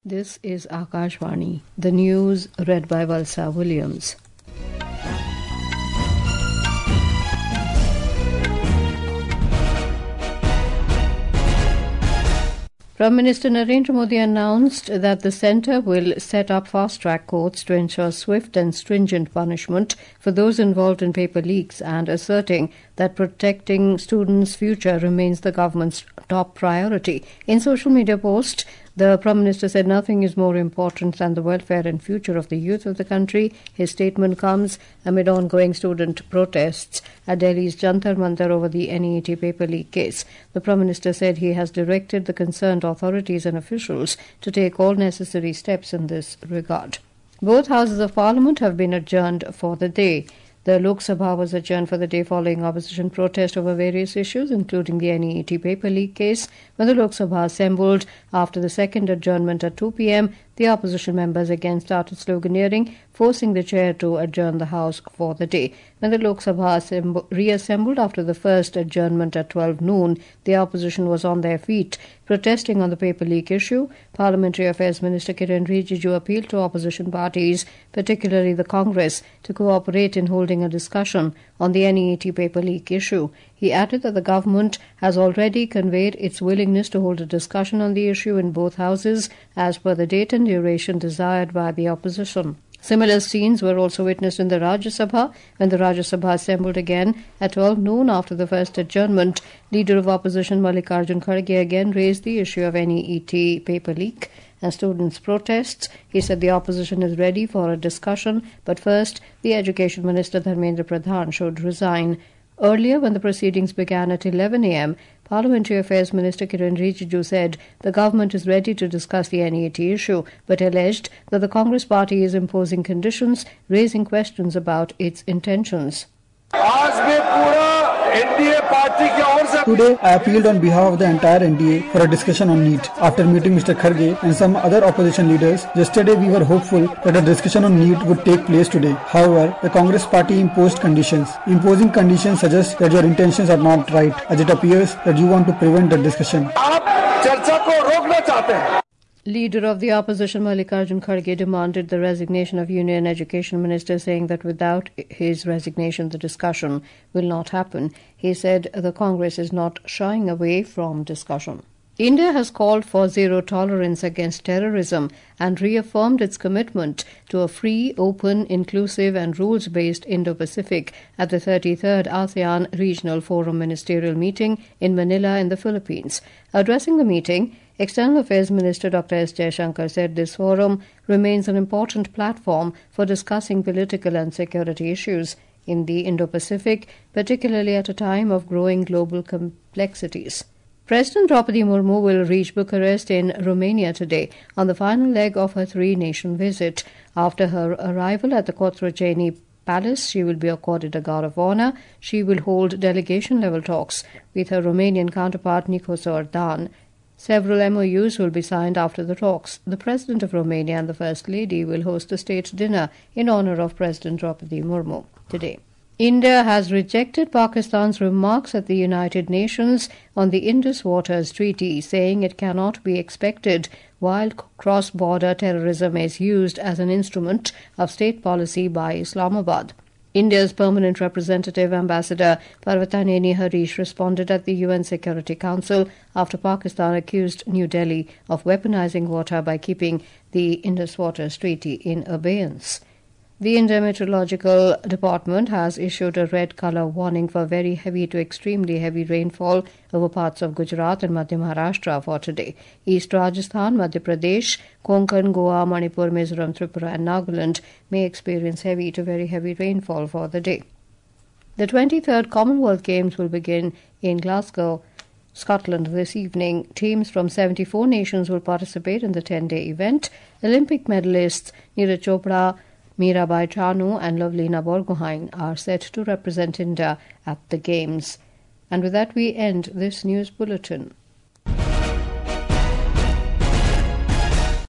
This is Akashvani. The news read by Valsa Williams. Prime Minister Narendra Modi announced that the centre will set up fast-track courts to ensure swift and stringent punishment for those involved in paper leaks, and asserting that protecting students' future remains the government's top priority. In social media post, the Prime Minister said nothing is more important than the welfare and future of the youth of the country. His statement comes amid ongoing student protests at Delhi's Jantar Mantar over the NEET paper leak case. The Prime Minister said he has directed the concerned authorities and officials to take all necessary steps in this regard. Both houses of Parliament have been adjourned for the day. The Lok Sabha was adjourned for the day following opposition protest over various issues, including the NEET paper leak case. When the Lok Sabha assembled after the second adjournment at 2 p.m., the opposition members again started sloganeering, forcing the chair to adjourn the House for the day. When the Lok Sabha reassembled after the first adjournment at 12 noon, the opposition was on their feet, protesting on the paper leak issue. Parliamentary Affairs Minister Kiren Rijiju appealed to opposition parties, particularly the Congress, to cooperate in holding a discussion on the NEET paper leak issue. He added that the government has already conveyed its willingness to hold a discussion on the issue in both houses as per the date and duration desired by the opposition. Similar scenes were also witnessed in the Rajya Sabha. When the Rajya Sabha assembled again at 12 noon after the first adjournment, Leader of Opposition Mallikarjun Kharge again raised the issue of NEET paper leak and students' protests. He said the opposition is ready for a discussion, but first the Education Minister Dharmendra Pradhan should resign. Earlier, when the proceedings began at 11 a.m., Parliamentary Affairs Minister Kiren Rijiju said the government is ready to discuss the NEET issue, but alleged that the Congress party is imposing conditions, raising questions about its intentions. Today, I appealed on behalf of the entire NDA for a discussion on NEET. After meeting Mr. Kharge and some other opposition leaders, yesterday we were hopeful that a discussion on NEET would take place today. However, the Congress party imposed conditions. Imposing conditions suggests that your intentions are not right, as it appears that you want to prevent the discussion. Leader of the opposition Mallikarjun Kharge demanded the resignation of Union Education Minister, saying that without his resignation the discussion will not happen. He said the Congress is not shying away from discussion. India has called for zero tolerance against terrorism and reaffirmed its commitment to a free, open, inclusive and rules-based Indo-Pacific at the 33rd ASEAN Regional Forum Ministerial Meeting in Manila in the Philippines. Addressing the meeting, External Affairs Minister Dr. S. Jaishankar said this forum remains an important platform for discussing political and security issues in the Indo-Pacific, particularly at a time of growing global complexities. President Draupadi Murmu will reach Bucharest in Romania today on the final leg of her three-nation visit. After her arrival at the Cotroceni Palace, she will be accorded a Guard of Honor. She will hold delegation-level talks with her Romanian counterpart Nikos Ordan. Several MOUs will be signed after the talks. The President of Romania and the First Lady will host a state dinner in honor of President Draupadi Murmu today. India has rejected Pakistan's remarks at the United Nations on the Indus Waters Treaty, saying it cannot be expected while cross-border terrorism is used as an instrument of state policy by Islamabad. India's permanent representative, Ambassador Parvataneni Harish, responded at the UN Security Council after Pakistan accused New Delhi of weaponizing water by keeping the Indus Waters Treaty in abeyance. The India Meteorological Department has issued a red colour warning for very heavy to extremely heavy rainfall over parts of Gujarat and Madhya Maharashtra for today. East Rajasthan, Madhya Pradesh, Konkan, Goa, Manipur, Mizoram, Tripura and Nagaland may experience heavy to very heavy rainfall for the day. The 23rd Commonwealth Games will begin in Glasgow, Scotland this evening. Teams from 74 nations will participate in the 10-day event. Olympic medalists Neeraj Chopra, Mirabai Chanu and Lovelina Borgohain are set to represent India at the Games. And with that we end this news bulletin.